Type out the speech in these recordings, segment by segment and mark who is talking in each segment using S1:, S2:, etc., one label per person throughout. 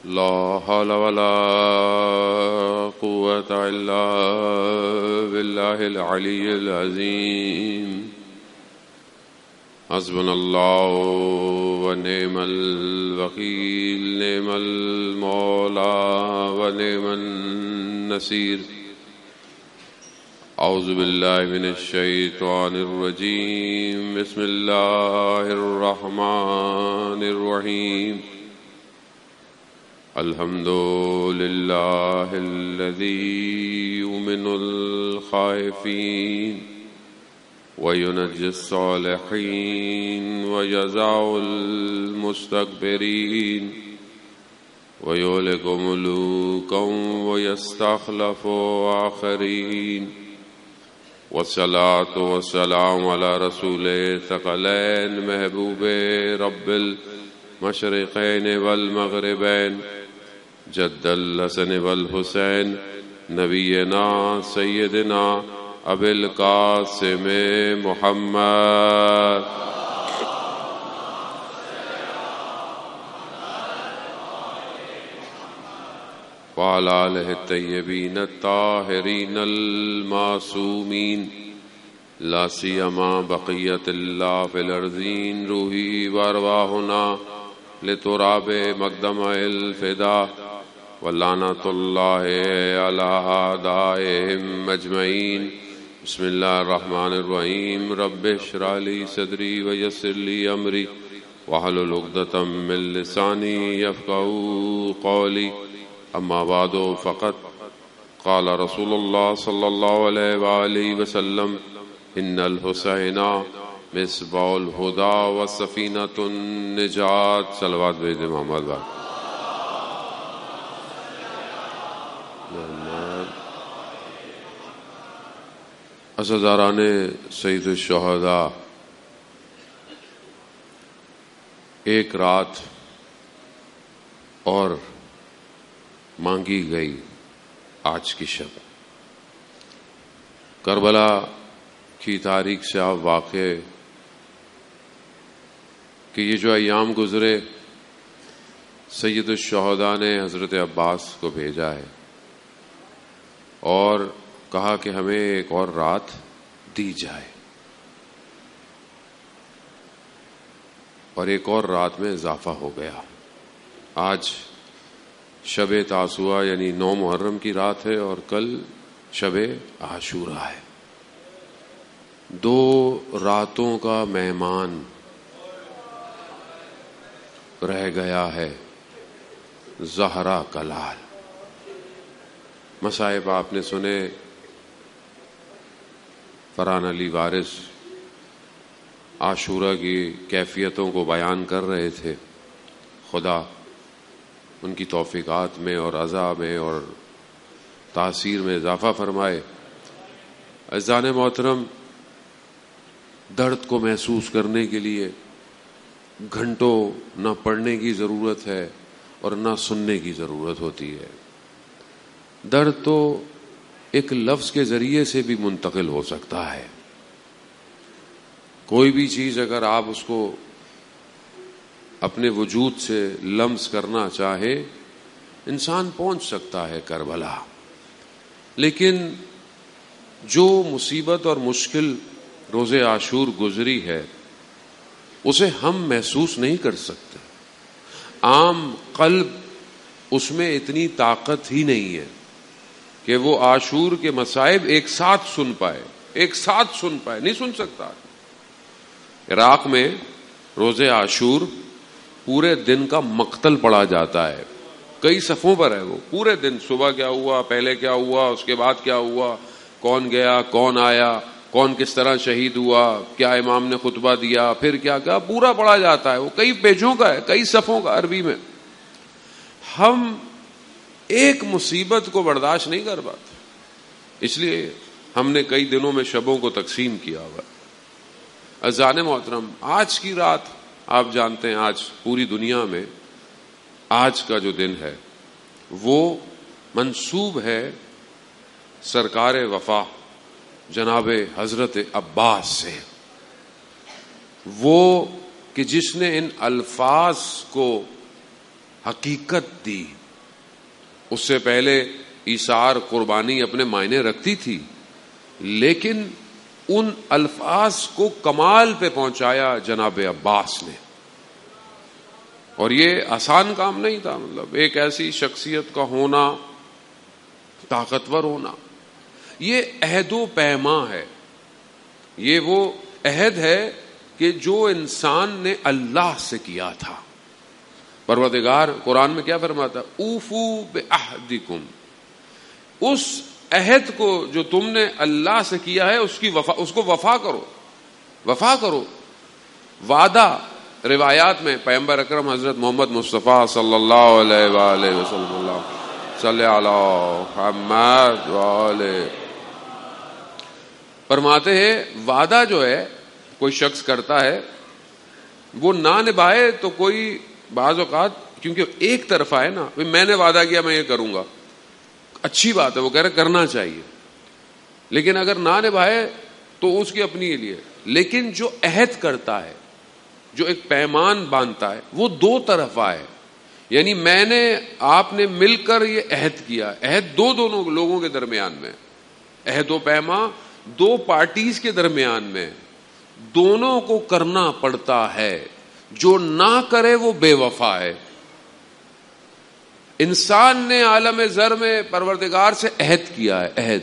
S1: لا حول ولا قوة إلا بالله العلي العظيم حسبنا الله ونعم الوكيل نعم المولى ونعم النصير أعوذ بالله من الشيطان الرجيم بسم الله الرحمن الرحيم الحمد لله الذي يؤمن الخائفين وينجي الصالحين ويجزع المستكبرين ويهلك ملوكا ويستخلف آخرين والصلاة والسلام على رسوله الثقلين محبوب رب المشرقين والمغربين جد الحسن والحسين نبينا سيدنا ابي القاسم محمد وعلى آله الطيبين الطاهرين المعصومين لا سيما بقية الله في الأرضين روحي وأرواحنا لتراب مقدم الفداء ولعنة الله على أعدائهم أجمعين بسم الله الرحمن الرحيم رب اشرح لي صدري ويسر لي أمري واحلل عقدة من لساني يفقهوا قولي أما بعد فقد قال رسول الله صلى الله عليه وآله وسلم إن الحسين مصباح الهدى وسفينة النجاة صلوات بيد محمد بعد عزاداران سید الشہداء، ایک رات اور مانگی گئی آج کی شب۔ کربلا کی تاریخ سے آپ واقع کہ یہ جو ایام گزرے سید الشہداء نے حضرت عباس کو بھیجا ہے اور کہا کہ ہمیں ایک اور رات دی جائے، اور ایک اور رات میں اضافہ ہو گیا۔ آج شب تاسوعہ یعنی 9 محرم کی رات ہے اور کل شب عاشورہ ہے۔ 2 راتوں کا مہمان رہ گیا ہے زہرا کا لال۔ مصائب آپ نے سنے، فرحان علی وارث عاشورہ کی کیفیتوں کو بیان کر رہے تھے۔ خدا ان کی توفیقات میں اور عزا میں اور تاثیر میں اضافہ فرمائے۔ عزیزان محترم، درد کو محسوس کرنے کے لیے گھنٹوں نہ پڑھنے کی ضرورت ہے اور نہ سننے کی ضرورت ہوتی ہے۔ درد تو ایک لفظ کے ذریعے سے بھی منتقل ہو سکتا ہے۔ کوئی بھی چیز اگر آپ اس کو اپنے وجود سے لمس کرنا چاہے، انسان پہنچ سکتا ہے کربلا، لیکن جو مصیبت اور مشکل روز عاشور گزری ہے اسے ہم محسوس نہیں کر سکتے۔ عام قلب اس میں اتنی طاقت ہی نہیں ہے کہ وہ عاشور کے مصائب ایک ساتھ سن پائے، نہیں سن سکتا۔ عراق میں روز عاشور پورے دن کا مقتل پڑھا جاتا ہے، کئی صفوں پر ہے وہ، پورے دن صبح کیا ہوا، پہلے کیا ہوا، اس کے بعد کیا ہوا، کون گیا کون آیا، کون کس طرح شہید ہوا، کیا امام نے خطبہ دیا، پھر کیا کیا، پورا پڑھا جاتا ہے۔ وہ کئی پیجوں کا ہے، کئی صفوں کا عربی میں۔ ہم ایک مصیبت کو برداشت نہیں کر پاتے، اس لیے ہم نے کئی دنوں میں شبوں کو تقسیم کیا ہوا۔ عزیزان محترم، آج کی رات آپ جانتے ہیں، آج پوری دنیا میں آج کا جو دن ہے وہ منسوب ہے سرکار وفا جناب حضرت عباس سے، وہ کہ جس نے ان الفاظ کو حقیقت دی. اس سے پہلے ایثار قربانی اپنے معنی رکھتی تھی، لیکن ان الفاظ کو کمال پہ پہنچایا جناب عباس نے. اور یہ آسان کام نہیں تھا. مطلب ایک ایسی شخصیت کا ہونا، طاقتور ہونا، یہ عہد و پیما ہے. یہ وہ عہد ہے کہ جو انسان نے اللہ سے کیا تھا. پروردگار قرآن میں کیا فرماتا؟ اوفو بعہدکم، اس عہد کو جو تم نے اللہ سے کیا ہے اس کو وفا کرو، وفا کرو. وعدہ روایات میں پیغمبر اکرم حضرت محمد مصطفیٰ صلی اللہ علیہ وآلہ وسلم، اللہ صلی علی محمد وآلہ، فرماتے ہیں وعدہ جو ہے کوئی شخص کرتا ہے، وہ نہ نبھائے تو کوئی بعض اوقات، کیونکہ ایک طرفہ ہے نا، میں نے وعدہ کیا میں یہ کروں گا، اچھی بات ہے، وہ کہہ رہے کرنا چاہیے، لیکن اگر نہ نبھائے تو اس کی اپنی لیے. لیکن جو عہد کرتا ہے، جو ایک پیمان باندھتا ہے، وہ دو طرفہ ہے. یعنی میں نے، آپ نے مل کر یہ عہد کیا. عہد دونوں لوگوں کے درمیان میں، عہد و پیما دو پارٹیز کے درمیان میں، دونوں کو کرنا پڑتا ہے. جو نہ کرے وہ بے وفا ہے. انسان نے عالم ذر میں پروردگار سے عہد کیا ہے،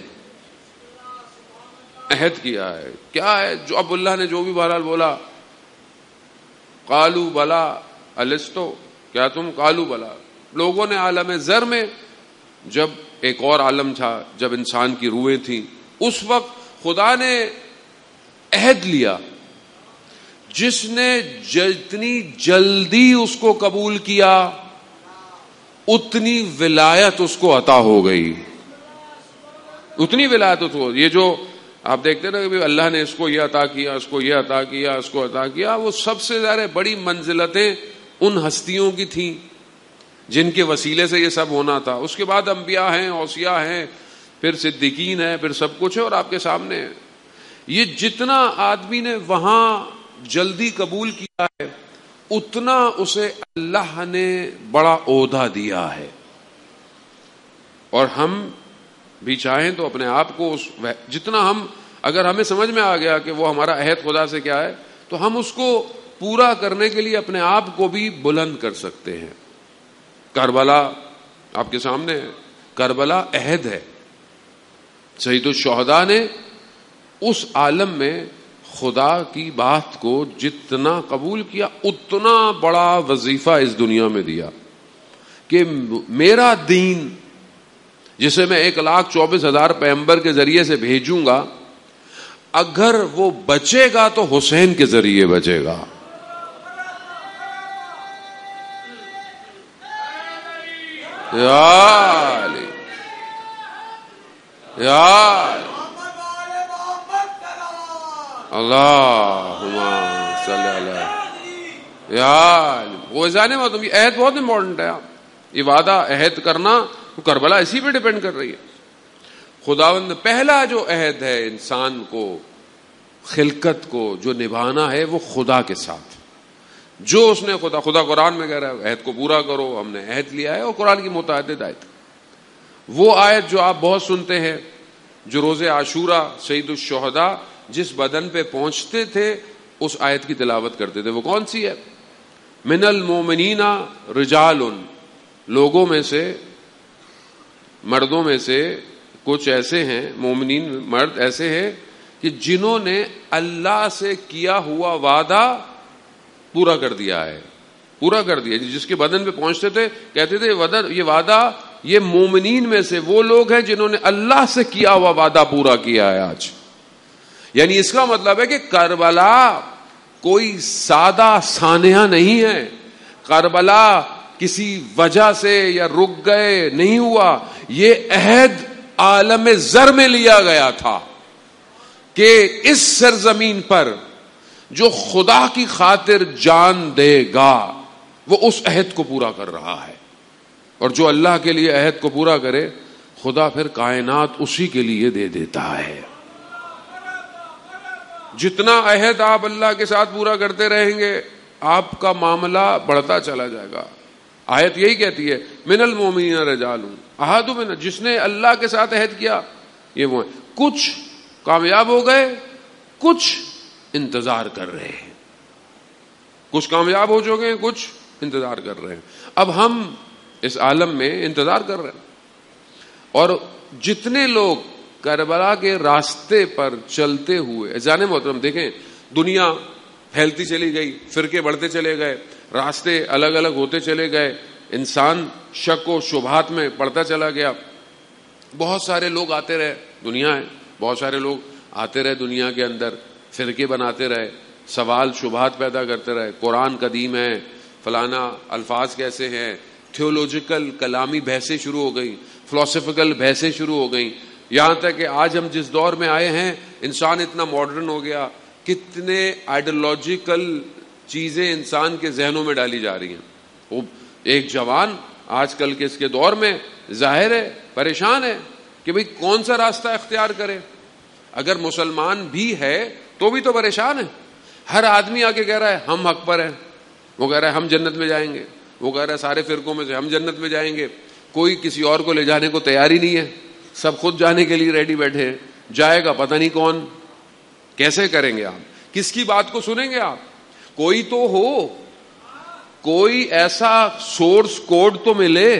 S1: عہد کیا ہے. کیا ہے؟ جو اب اللہ نے جو بھی بہرحال بولا، قالوا بلا الستو، کیا تم قالوا بلا. لوگوں نے عالم ذر میں، جب ایک اور عالم تھا جب انسان کی روحیں تھیں، اس وقت خدا نے عہد لیا. جس نے جتنی جلدی اس کو قبول کیا اتنی ولایت اس کو عطا ہو گئی، اتنی ولایت اس کو. یہ جو آپ دیکھتے نا کہ اللہ نے اس کو یہ عطا کیا، اس کو یہ عطا کیا، اس کو عطا کیا، وہ سب سے زیادہ بڑی منزلتیں ان ہستیوں کی تھیں جن کے وسیلے سے یہ سب ہونا تھا. اس کے بعد انبیاء ہیں، اوصیاء ہیں، پھر صدیقین ہیں، پھر سب کچھ ہے اور آپ کے سامنے ہے. یہ جتنا آدمی نے وہاں جلدی قبول کیا ہے اتنا اسے اللہ نے بڑا عہدہ دیا ہے. اور ہم بھی چاہیں تو اپنے آپ کو جتنا ہم، اگر ہمیں سمجھ میں آ گیا کہ وہ ہمارا عہد خدا سے کیا ہے، تو ہم اس کو پورا کرنے کے لیے اپنے آپ کو بھی بلند کر سکتے ہیں. کربلا آپ کے سامنے ہے، کربلا عہد ہے. سید الشہداء نے اس عالم میں خدا کی بات کو جتنا قبول کیا اتنا بڑا وظیفہ اس دنیا میں دیا کہ میرا دین، جسے میں 1,24,000 پیغمبر کے ذریعے سے بھیجوں گا، اگر وہ بچے گا تو حسین کے ذریعے بچے گا. یا علی، یا اللہم صلی علیہ، یا وہ جانے میں تم، یہ عہد بہت امپورٹنٹ ہے. یہ وعدہ عہد کرنا، کربلا اسی پہ ڈیپینڈ کر رہی ہے. خداوند پہلا جو عہد ہے انسان کو، خلقت کو جو نبھانا ہے وہ خدا کے ساتھ، جو اس نے خدا قرآن میں کہہ رہا ہے عہد کو پورا کرو. ہم نے عہد لیا ہے، اور قرآن کی متعدد آیت. وہ آیت جو آپ بہت سنتے ہیں، جو روز عاشورہ سید الشہداء جس بدن پہ پہنچتے تھے اس آیت کی تلاوت کرتے تھے، وہ کون سی ہے؟ من المومنین رجال، لوگوں میں سے، مردوں میں سے کچھ ایسے ہیں، مومنین مرد ایسے ہیں کہ جنہوں نے اللہ سے کیا ہوا وعدہ پورا کر دیا ہے، پورا کر دیا. جس کے بدن پہ پہنچتے تھے کہتے تھے یہ وعدہ، یہ مومنین میں سے وہ لوگ ہیں جنہوں نے اللہ سے کیا ہوا وعدہ پورا کیا ہے آج. یعنی اس کا مطلب ہے کہ کربلا کوئی سادہ سانحہ نہیں ہے، کربلا کسی وجہ سے یا رک گئے نہیں ہوا. یہ عہد عالم زر میں لیا گیا تھا کہ اس سرزمین پر جو خدا کی خاطر جان دے گا وہ اس عہد کو پورا کر رہا ہے. اور جو اللہ کے لیے عہد کو پورا کرے، خدا پھر کائنات اسی کے لیے دے دیتا ہے. جتنا عہد آپ اللہ کے ساتھ پورا کرتے رہیں گے، آپ کا معاملہ بڑھتا چلا جائے گا، آیت یہی کہتی ہے من المؤمنین رجال عہدوا من، جس نے اللہ کے ساتھ عہد کیا یہ وہ ہے. کچھ کامیاب ہو گئے، کچھ انتظار کر رہے ہیں، کچھ کامیاب ہو چکے ہیں، کچھ انتظار کر رہے ہیں. اب ہم اس عالم میں انتظار کر رہے ہیں، اور جتنے لوگ کربلا کے راستے پر چلتے ہوئے، جانے محترم دیکھیں دنیا پھیلتی چلی گئی، فرقے بڑھتے چلے گئے، راستے الگ الگ ہوتے چلے گئے، انسان شک و شبہات میں پڑتا چلا گیا. بہت سارے لوگ آتے رہے، دنیا ہے، بہت سارے لوگ آتے رہے دنیا کے اندر، فرقے بناتے رہے، سوال شبہات پیدا کرتے رہے. قرآن قدیم ہے، فلانا الفاظ کیسے ہیں، تھیولوجیکل کلامی بحثیں شروع ہو گئی، فلسفیکل بحثیں شروع ہو گئیں، یہاں تک کہ آج ہم جس دور میں آئے ہیں انسان اتنا ماڈرن ہو گیا، کتنے آئیڈیالوجیکل چیزیں انسان کے ذہنوں میں ڈالی جا رہی ہیں. وہ ایک جوان آج کل کے اس کے دور میں ظاہر ہے پریشان ہے کہ بھئی کون سا راستہ اختیار کرے. اگر مسلمان بھی ہے تو بھی تو پریشان ہے. ہر آدمی آ کے کہہ رہا ہے ہم حق پر ہیں، وہ کہہ رہا ہے ہم جنت میں جائیں گے، وہ کہہ رہا ہے سارے فرقوں میں سے ہم جنت میں جائیں گے. کوئی کسی اور کو لے جانے کو تیار ہی نہیں ہے، سب خود جانے کے لیے ریڈی بیٹھے ہیں. جائے گا پتہ نہیں کون، کیسے کریں گے آپ، کس کی بات کو سنیں گے آپ؟ کوئی تو ہو، کوئی ایسا سورس کوڈ تو ملے،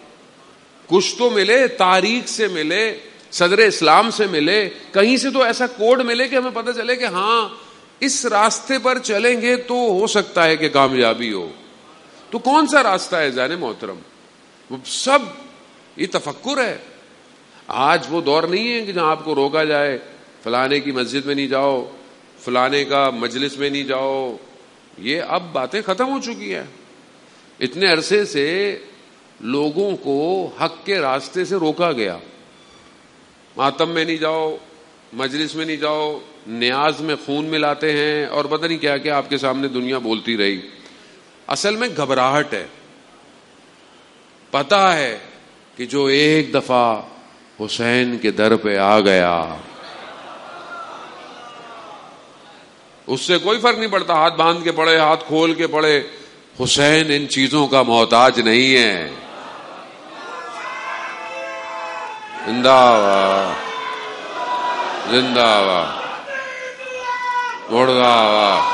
S1: کچھ تو ملے، تاریخ سے ملے، صدر اسلام سے ملے، کہیں سے تو ایسا کوڈ ملے کہ ہمیں پتہ چلے کہ ہاں اس راستے پر چلیں گے تو ہو سکتا ہے کہ کامیابی ہو. تو کون سا راستہ ہے جانے محترم؟ وہ سب یہ تفکر ہے. آج وہ دور نہیں ہے کہ جہاں آپ کو روکا جائے فلانے کی مسجد میں نہیں جاؤ، فلانے کا مجلس میں نہیں جاؤ. یہ اب باتیں ختم ہو چکی ہیں. اتنے عرصے سے لوگوں کو حق کے راستے سے روکا گیا. ماتم میں نہیں جاؤ، مجلس میں نہیں جاؤ، نیاز میں خون ملاتے ہیں اور پتہ نہیں کیا کیا آپ کے سامنے دنیا بولتی رہی. اصل میں گھبراہٹ ہے. پتہ ہے کہ جو ایک دفعہ حسین کے در پہ آ گیا اس سے کوئی فرق نہیں پڑتا، ہاتھ باندھ کے پڑے، ہاتھ کھول کے پڑے، حسین ان چیزوں کا محتاج نہیں ہے. زندہ باد، زندہ باد، مردہ باد.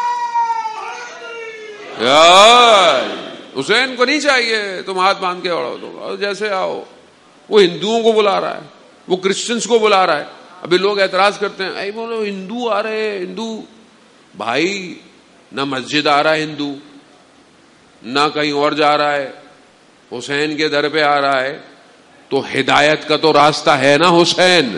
S1: حسین کو نہیں چاہیے تم ہاتھ باندھ کے اڑو، تو جیسے آؤ. وہ ہندوؤں کو بلا رہا ہے، وہ کرسچنس کو بلا رہا ہے. ابھی لوگ اعتراض کرتے ہیں اے بولو ہندو آ رہے ہیں. ہندو بھائی نہ مسجد آ رہا ہے ہندو، نہ کہیں اور جا رہا ہے، حسین کے در پہ آ رہا ہے. تو ہدایت کا تو راستہ ہے نا حسین.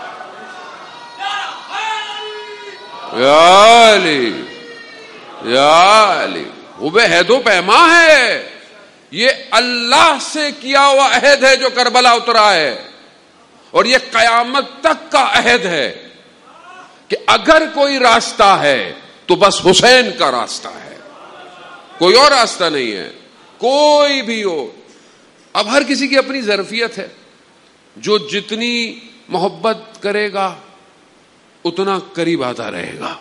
S1: یا علی یا علی، وہ بے عہد و پیما ہے. یہ اللہ سے کیا ہوا عہد ہے جو کربلا اترا ہے، اور یہ قیامت تک کا عہد ہے کہ اگر کوئی راستہ ہے تو بس حسین کا راستہ ہے، کوئی اور راستہ نہیں ہے. کوئی بھی ہو. اب ہر کسی کی اپنی ظرفیت ہے، جو جتنی محبت کرے گا اتنا قریب آتا رہے گا.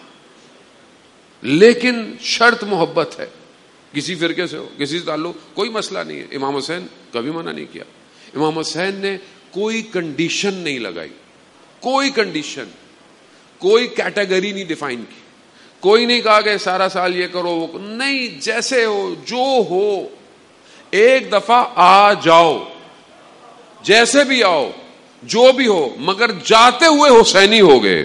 S1: لیکن شرط محبت ہے. کسی فرقے سے ہو، کسی سے تعلق، کوئی مسئلہ نہیں ہے. امام حسین کبھی منع نہیں کیا. امام حسین نے کوئی کنڈیشن نہیں لگائی، کوئی کنڈیشن، کوئی کیٹیگری نہیں ڈیفائن کی. کوئی نہیں کہا کہ سارا سال یہ کرو وہ نہیں. جیسے ہو، جو ہو، ایک دفعہ آ جاؤ، جیسے بھی آؤ، جو بھی ہو، مگر جاتے ہوئے حسینی ہو گئے.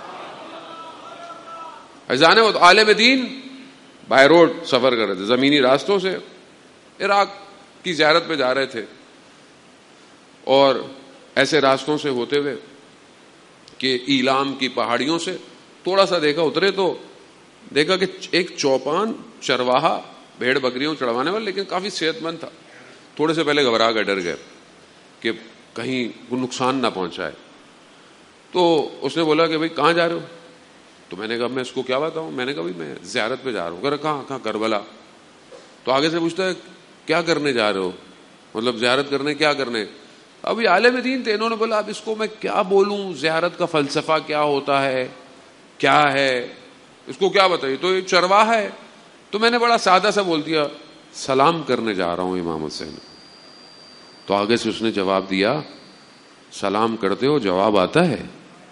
S1: ایزانے وہ عالم دین بائی روڈ سفر کر رہے تھے، زمینی راستوں سے عراق کی زیارت پہ جا رہے تھے، اور ایسے راستوں سے ہوتے ہوئے کہ ایلام کی پہاڑیوں سے تھوڑا سا دیکھا اترے تو دیکھا کہ ایک چوپان چرواہا بھیڑ بکریوں چڑھوانے والا، لیکن کافی صحت مند تھا. تھوڑے سے پہلے گھبرا گئے، ڈر گئے کہ کہیں وہ نقصان نہ پہنچائے. تو اس نے بولا کہ بھائی کہاں جا رہے ہو؟ تو میں نے کہا میں اس کو کیا بتاؤں. میں نے کہا بھائی میں زیارت پہ جا رہا ہوں. کہا کہاں؟ کربلا. تو آگے سے پوچھتا ہے کیا کرنے جا رہے ہو، مطلب زیارت کرنے کیا کرنے؟ اب یہ عالم دین تھے، انہوں نے بولا اب اس کو میں کیا بولوں، زیارت کا فلسفہ کیا ہوتا ہے، کیا ہے، اس کو کیا بتائیے. تو یہ چرواہا ہے. تو میں نے بڑا سادہ سا بول دیا سلام کرنے جا رہا ہوں امام حسین. تو آگے سے اس نے جواب دیا, سلام کرتے ہو جواب آتا ہے؟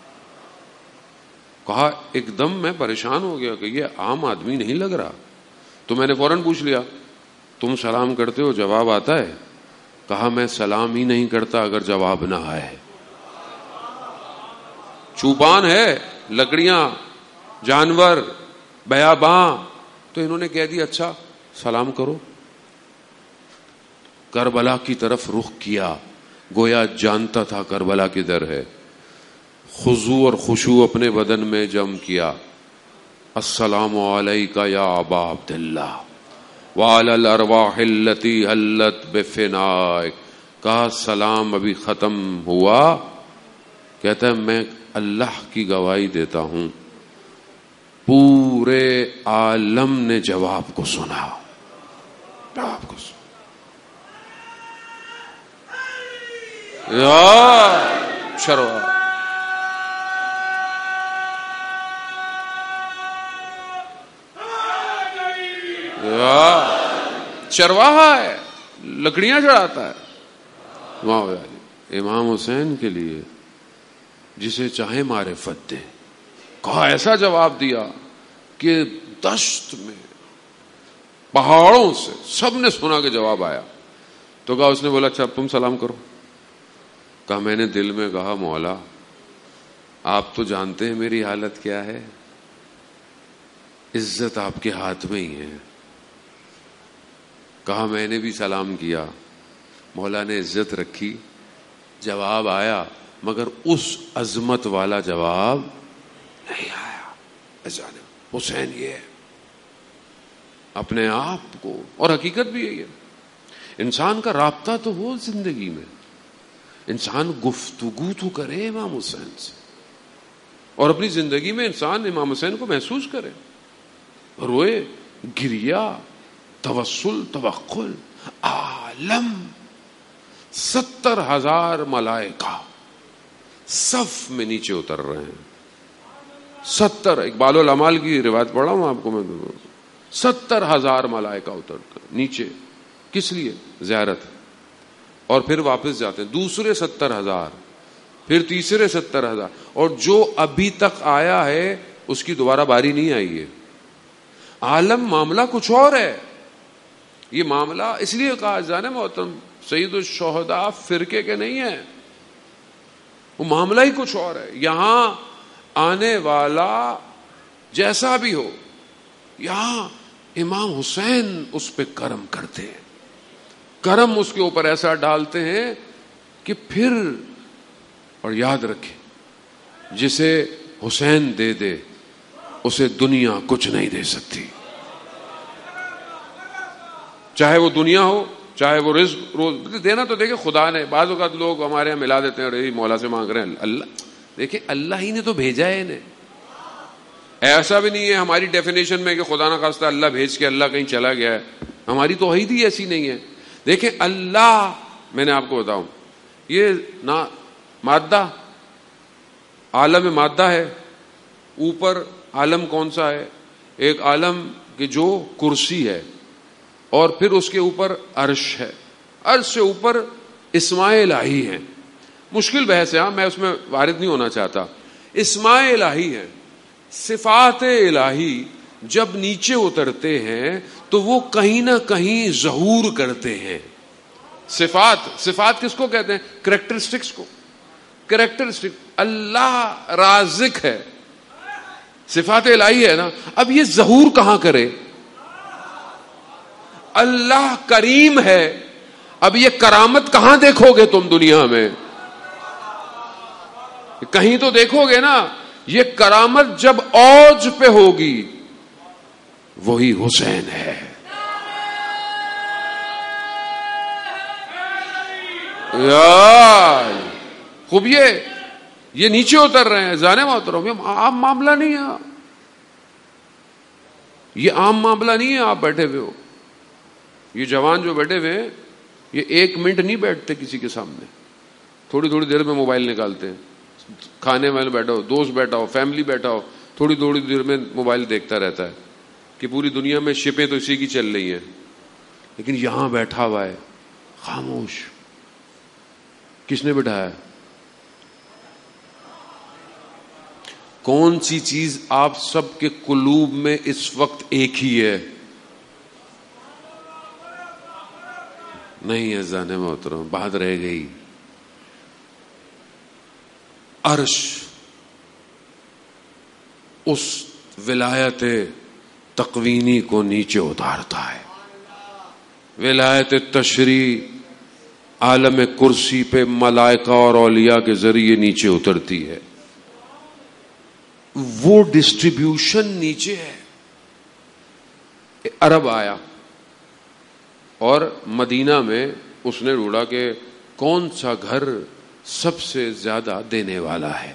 S1: کہا ایک دم میں پریشان ہو گیا کہ یہ عام آدمی نہیں لگ رہا. تو میں نے فوراً پوچھ لیا, تم سلام کرتے ہو جواب آتا ہے؟ کہا میں سلام ہی نہیں کرتا اگر جواب نہ آئے. چوپان ہے, لکڑیاں, جانور, بیاباں, تو انہوں نے کہہ دیا اچھا سلام کرو. کربلا کی طرف رخ کیا, گویا جانتا تھا کربلا کدھر ہے. خضوع اور خشوع اپنے بدن میں جم کیا. السلام علیکہ یا ابا عبداللہ وعلی الارواح التی حلت بفنائک. کہا سلام ابھی ختم ہوا. کہتا ہے میں اللہ کی گواہی دیتا ہوں پورے عالم نے جواب کو سنا. جواب کو سنا. یا شروا چرواہا ہے, لکڑیاں چڑھاتا ہے. امام حسین کے لیے جسے چاہے معرفت دے. کہا ایسا جواب دیا کہ دشت میں پہاڑوں سے سب نے سنا کہ جواب آیا. تو کہا, اس نے بولا اچھا اب تم سلام کرو. کہا میں نے دل میں کہا مولا آپ تو جانتے ہیں میری حالت کیا ہے, عزت آپ کے ہاتھ میں ہی ہے. کہا میں نے بھی سلام کیا, مولا نے عزت رکھی, جواب آیا مگر اس عظمت والا جواب نہیں آیا. حسین یہ ہے اپنے آپ کو, اور حقیقت بھی ہے یہ انسان کا رابطہ تو ہو زندگی میں, انسان گفتگو تو کرے امام حسین سے, اور اپنی زندگی میں انسان امام حسین کو محسوس کرے, روئے, گریا, توسل, توقل. عالم 70,000 ملائکہ صف میں نیچے اتر رہے ہیں. 70 اقبال الامال کی روایت پڑھا ہوں آپ کو میں. 70,000 ملائکہ اترتے نیچے. کس لیے؟ زیارت. اور پھر واپس جاتے ہیں. دوسرے 70,000, پھر تیسرے 70,000, اور جو ابھی تک آیا ہے اس کی دوبارہ باری نہیں آئی ہے. عالم معاملہ کچھ اور ہے. یہ معاملہ اس لیے کہا جانے محترم سید الشہداء فرقے کے نہیں ہیں, وہ معاملہ ہی کچھ اور ہے. یہاں آنے والا جیسا بھی ہو, یہاں امام حسین اس پہ کرم کرتے ہیں, کرم اس کے اوپر ایسا ڈالتے ہیں کہ پھر, اور یاد رکھیں جسے حسین دے دے اسے دنیا کچھ نہیں دے سکتی. چاہے وہ دنیا ہو, چاہے وہ رزق, روز دینا تو دیکھیں خدا نے. بعض اوقات لوگ ہمارے یہاں ملا دیتے ہیں, ارے مولا سے مانگ رہے ہیں. اللہ دیکھیں اللہ ہی نے تو بھیجا ہے انہیں. ایسا بھی نہیں ہے ہماری ڈیفینیشن میں کہ خدا نہ خواستہ اللہ بھیج کے اللہ کہیں چلا گیا ہے. ہماری توحید ہی ایسی نہیں ہے. دیکھیں اللہ, میں نے آپ کو بتاؤں, یہ نہ مادہ, عالم مادہ ہے, اوپر عالم کون سا ہے؟ ایک عالم کہ جو کرسی ہے, اور پھر اس کے اوپر عرش ہے, عرش سے اوپر اسماء الہی ہیں. مشکل بحث ہے, میں اس میں وارد نہیں ہونا چاہتا. اسماء الہی ہیں, صفات الہی جب نیچے اترتے ہیں تو وہ کہیں نہ کہیں ظہور کرتے ہیں. صفات کس کو کہتے ہیں؟ کریکٹرسٹکس کو. کریکٹرسٹک اللہ رازق ہے, صفات الہی ہے نا. اب یہ ظہور کہاں کرے؟ اللہ کریم ہے, اب یہ کرامت کہاں دیکھو گے تم دنیا میں؟ کہیں تو دیکھو گے نا. یہ کرامت جب اوج پہ ہوگی وہی حسین ہے. خوب یہ نیچے اتر رہے ہیں جانے محترم, یہ عام معاملہ نہیں ہے. یہ عام معاملہ نہیں ہے. آپ بیٹھے ہوئے ہو, یہ جوان جو بیٹھے ہوئے ہیں یہ 1 منٹ نہیں بیٹھتے کسی کے سامنے, تھوڑی تھوڑی دیر میں موبائل نکالتے ہیں. کھانے والے بیٹھا ہو, دوست بیٹھا ہو, فیملی بیٹھا ہو, تھوڑی تھوڑی دیر میں موبائل دیکھتا رہتا ہے کہ پوری دنیا میں شپیں تو اسی کی چل رہی ہیں. لیکن یہاں بیٹھا ہوا ہے خاموش. کس نے بٹھایا؟ کون سی چیز آپ سب کے قلوب میں اس وقت ایک ہی ہے؟ نہیں عزیزان محترم، بات رہ گئی. عرش اس ولایت تقوینی کو نیچے اتارتا ہے. ولایت تشریع عالم کرسی پہ ملائکہ اور اولیاء کے ذریعے نیچے اترتی ہے. وہ ڈسٹریبیوشن نیچے ہے. عرب آیا اور مدینہ میں اس نے ڈھونڈا کہ کون سا گھر سب سے زیادہ دینے والا ہے،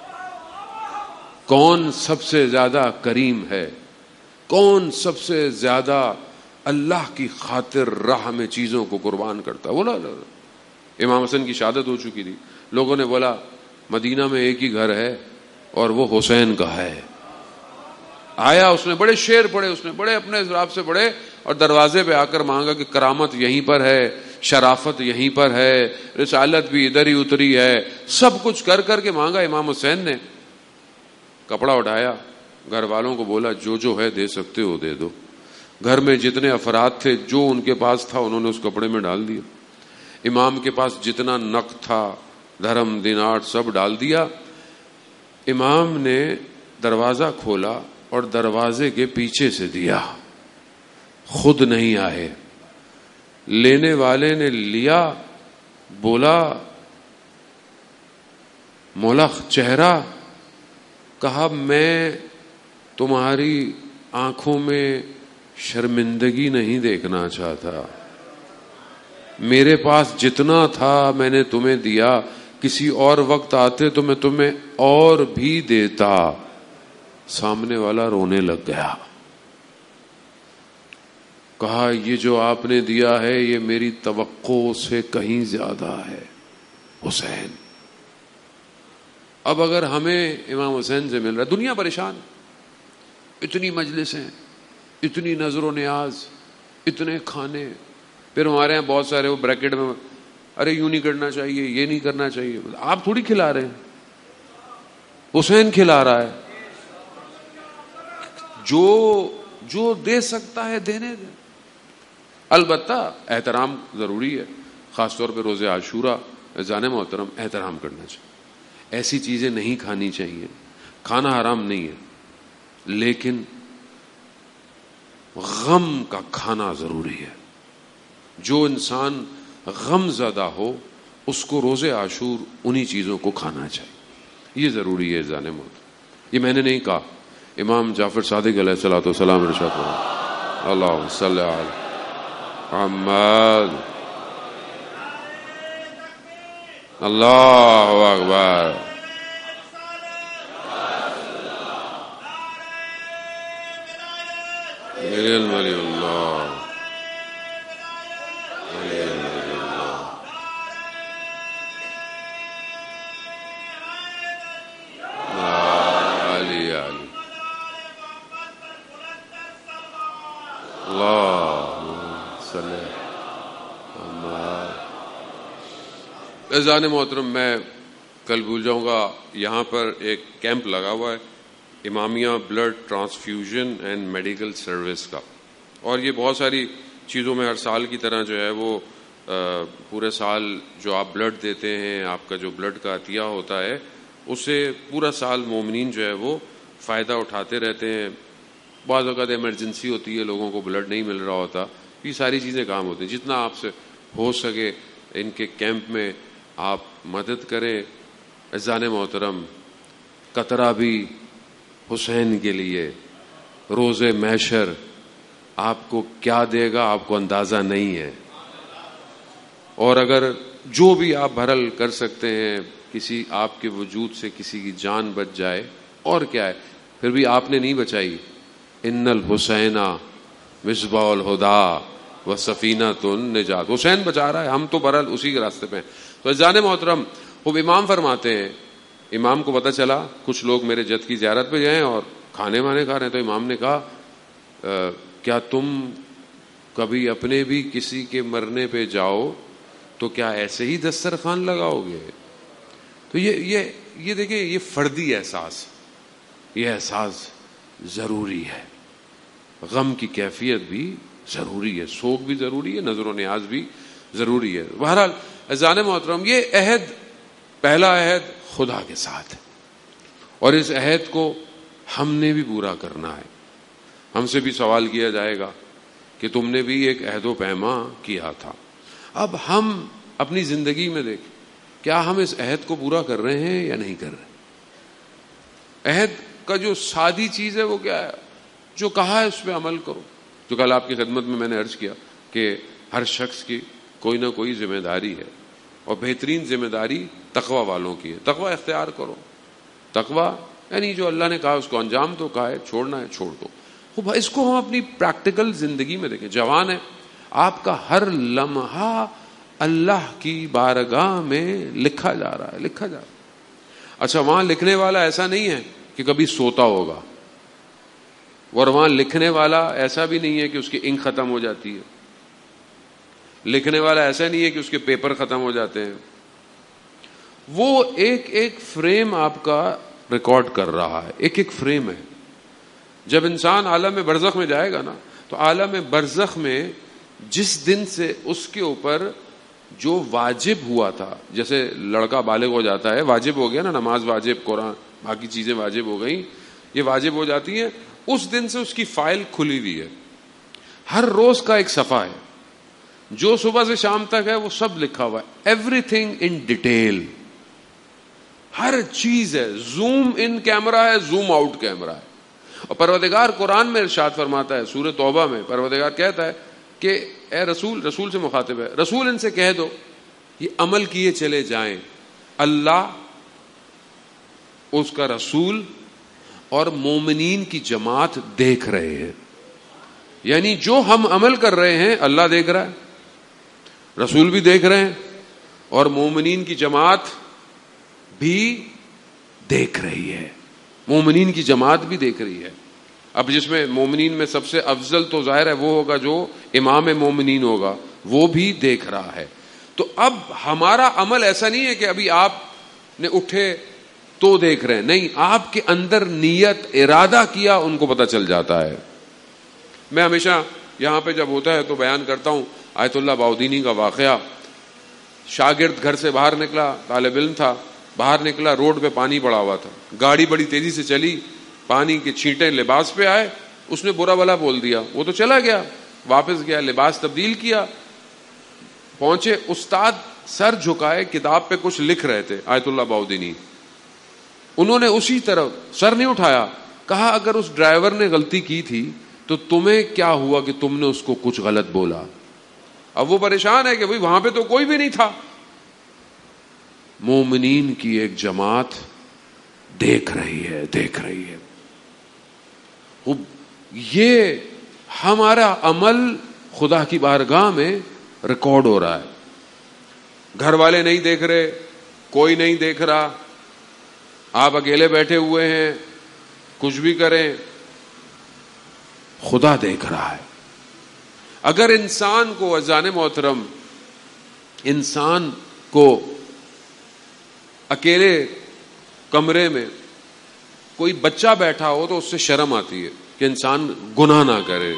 S1: کون سب سے زیادہ کریم ہے، کون سب سے زیادہ اللہ کی خاطر راہ میں چیزوں کو قربان کرتا. بولا امام حسن کی شہادت ہو چکی تھی. لوگوں نے بولا مدینہ میں ایک ہی گھر ہے اور وہ حسین کا ہے. آیا، اس نے بڑے شعر پڑھے، اس نے بڑے اپنے حساب سے پڑھے اور دروازے پہ آ کر مانگا کہ کرامت یہیں پر ہے، شرافت یہیں پر ہے، رسالت بھی ادھر ہی اتری ہے. سب کچھ کر کر کے مانگا. امام حسین نے کپڑا اٹھایا، گھر والوں کو بولا جو ہے دے سکتے ہو دے دو. گھر میں جتنے افراد تھے جو ان کے پاس تھا انہوں نے اس کپڑے میں ڈال دیا. امام کے پاس جتنا نقد تھا، دھرم دینار، سب ڈال دیا. امام نے دروازہ کھولا اور دروازے کے پیچھے سے دیا. خود نہیں آئے. لینے والے نے لیا، بولا مولخ چہرہ، کہا میں تمہاری آنکھوں میں شرمندگی نہیں دیکھنا چاہتا. میرے پاس جتنا تھا میں نے تمہیں دیا، کسی اور وقت آتے تو میں تمہیں اور بھی دیتا. سامنے والا رونے لگ گیا. کہا یہ جو آپ نے دیا ہے یہ میری توقع سے کہیں زیادہ ہے حسین. اب اگر ہمیں امام حسین سے مل رہا ہے، دنیا پریشان، اتنی مجلسیں، اتنی نظر و نیاز، اتنے کھانے. پھر ہمارے یہاں بہت سارے وہ بریکٹ میں ارے یوں نہیں کرنا چاہیے، یہ نہیں کرنا چاہیے. آپ تھوڑی کھلا رہے ہیں، حسین کھلا رہا ہے. جو دے سکتا ہے دینے دے. البتہ احترام ضروری ہے، خاص طور پہ روزے عاشورہ. جانے محترم احترام کرنا چاہیے. ایسی چیزیں نہیں کھانی چاہیے. کھانا حرام نہیں ہے، لیکن غم کا کھانا ضروری ہے. جو انسان غم زدہ ہو اس کو روزے عاشور انہی چیزوں کو کھانا چاہیے. یہ ضروری ہے جانے محترم. یہ میں نے نہیں کہا، امام جعفر صادق علیہ الصلوۃ والسلام ارشاد فرمایا. اللہم صلی علی محمد. اللہ اکبر. ولی اللہ اذان محترم. میں کل بھول جاؤں گا، یہاں پر ایک کیمپ لگا ہوا ہے Imamia blood transfusion and medical service کا. اور یہ بہت ساری چیزوں میں ہر سال کی طرح جو ہے وہ پورے سال جو آپ بلڈ دیتے ہیں، آپ کا جو بلڈ کا عطیہ ہوتا ہے، اسے پورا سال مومنین جو ہے وہ فائدہ اٹھاتے رہتے ہیں. بعض اوقات ایمرجنسی ہوتی ہے، لوگوں کو بلڈ نہیں مل رہا ہوتا. یہ ساری چیزیں کام ہوتی ہیں. جتنا آپ سے ہو سکے ان کے کیمپ میں آپ مدد کریں. عزیزان محترم، قطرہ بھی حسین کے لیے روز محشر آپ کو کیا دے گا آپ کو اندازہ نہیں ہے. اور اگر جو بھی آپ بھرل کر سکتے ہیں، کسی آپ کے وجود سے کسی کی جان بچ جائے، اور کیا ہے، پھر بھی آپ نے نہیں بچائی. ان الحسین مصباح الہدا و سفینۃ النجات. حسین بچا رہا ہے، ہم تو بہرحال اسی کے راستے پہ ہیں. تو عزیزان محترم، خوب امام فرماتے ہیں، امام کو پتہ چلا کچھ لوگ میرے جد کی زیارت پہ گئے اور کھانے وانے کھا رہے ہیں. تو امام نے کہا کیا تم کبھی اپنے بھی کسی کے مرنے پہ جاؤ تو کیا ایسے ہی دسترخوان لگاؤ گے؟ تو یہ دیکھیں، یہ فردی احساس، یہ احساس ضروری ہے. غم کی کیفیت بھی ضروری ہے، سوگ بھی ضروری ہے، نظر و نیاز بھی ضروری ہے. بہرحال عزیزان محترم، یہ عہد، پہلا عہد خدا کے ساتھ ہے، اور اس عہد کو ہم نے بھی پورا کرنا ہے. ہم سے بھی سوال کیا جائے گا کہ تم نے بھی ایک عہد و پیما کیا تھا. اب ہم اپنی زندگی میں دیکھیں، کیا ہم اس عہد کو پورا کر رہے ہیں یا نہیں کر رہے؟ عہد کا جو سادی چیز ہے وہ کیا ہے؟ جو کہا ہے اس پہ عمل کرو. جو کل آپ کی خدمت میں نے عرض کیا کہ ہر شخص کی کوئی نہ کوئی ذمہ داری ہے، اور بہترین ذمہ داری تقوی والوں کی ہے. تقوی اختیار کرو. تقوی یعنی جو اللہ نے کہا اس کو انجام دو، کہا ہے چھوڑنا ہے چھوڑ دو. اس کو ہم اپنی پریکٹیکل زندگی میں دیکھیں. جوان ہے، آپ کا ہر لمحہ اللہ کی بارگاہ میں لکھا جا رہا ہے، لکھا جا رہا ہے. اچھا، وہاں لکھنے والا ایسا نہیں ہے کہ کبھی سوتا ہوگا، اور وہاں لکھنے والا ایسا بھی نہیں ہے کہ اس کی انک ختم ہو جاتی ہے. لکھنے والا ایسا نہیں ہے کہ اس کے پیپر ختم ہو جاتے ہیں. وہ ایک ایک فریم آپ کا ریکارڈ کر رہا ہے، ایک ایک فریم ہے. جب انسان عالم برزخ میں جائے گا نا، تو عالم برزخ میں جس دن سے اس کے اوپر جو واجب ہوا تھا، جیسے لڑکا بالغ ہو جاتا ہے، واجب ہو گیا نا، نماز واجب، قرآن، باقی چیزیں واجب ہو گئیں، یہ واجب ہو جاتی ہیں، اس دن سے اس کی فائل کھلی ہوئی ہے. ہر روز کا ایک صفحہ ہے، جو صبح سے شام تک ہے وہ سب لکھا ہوا ہے، ایوری تھنگ ان ڈیٹیل. ہر چیز ہے، زوم ان کیمرہ ہے، زوم آؤٹ کیمرہ ہے. اور پروردگار قرآن میں ارشاد فرماتا ہے، سورہ توبہ میں پروردگار کہتا ہے کہ اے رسول، رسول سے مخاطب ہے، رسول ان سے کہہ دو یہ عمل کیے چلے جائیں، اللہ، اس کا رسول اور مومنین کی جماعت دیکھ رہے ہیں. یعنی جو ہم عمل کر رہے ہیں اللہ دیکھ رہا ہے، رسول بھی دیکھ رہے ہیں، اور مومنین کی جماعت بھی دیکھ رہی ہے. مومنین کی جماعت بھی دیکھ رہی ہے. اب جس میں مومنین میں سب سے افضل تو ظاہر ہے وہ ہوگا جو امام مومنین ہوگا، وہ بھی دیکھ رہا ہے. تو اب ہمارا عمل ایسا نہیں ہے کہ ابھی آپ نے اٹھے تو دیکھ رہے ہیں، نہیں، آپ کے اندر نیت، ارادہ کیا، ان کو پتہ چل جاتا ہے. میں ہمیشہ یہاں پہ جب ہوتا ہے تو بیان کرتا ہوں آیت اللہ باؤدینی کا واقعہ. شاگرد گھر سے باہر نکلا، طالب علم تھا، باہر نکلا، روڈ پہ پانی پڑا ہوا تھا، گاڑی بڑی تیزی سے چلی، پانی کے چھینٹے لباس پہ آئے، اس نے برا بلا بول دیا، وہ تو چلا گیا، واپس گیا، لباس تبدیل کیا، پہنچے، استاد سر جھکائے کتاب پہ کچھ لکھ رہے تھے، آیت اللہ باؤدینی. انہوں نے اسی طرف سر نہیں اٹھایا، کہا اگر اس ڈرائیور نے غلطی کی تھی تو تمہیں کیا ہوا کہ تم نے اس کو کچھ غلط بولا؟ اب وہ پریشان ہے کہ بھئی وہاں پہ تو کوئی بھی نہیں تھا. مومنین کی ایک جماعت دیکھ رہی ہے، دیکھ رہی ہے. یہ ہمارا عمل خدا کی بارگاہ میں ریکارڈ ہو رہا ہے. گھر والے نہیں دیکھ رہے، کوئی نہیں دیکھ رہا، آپ اکیلے بیٹھے ہوئے ہیں، کچھ بھی کریں، خدا دیکھ رہا ہے. اگر انسان کو، عزیزان محترم، انسان کو اکیلے کمرے میں کوئی بچہ بیٹھا ہو تو اس سے شرم آتی ہے کہ انسان گناہ نہ کرے.